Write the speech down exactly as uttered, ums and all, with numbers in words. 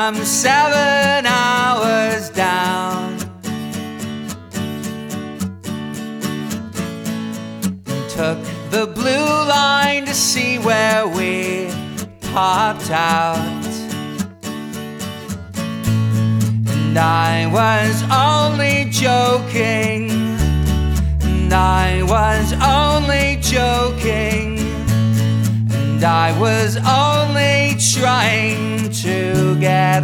I'm seven hours down, and took the blue line to see where we popped out. And I was only joking, and I was only joking, and I was only trying to get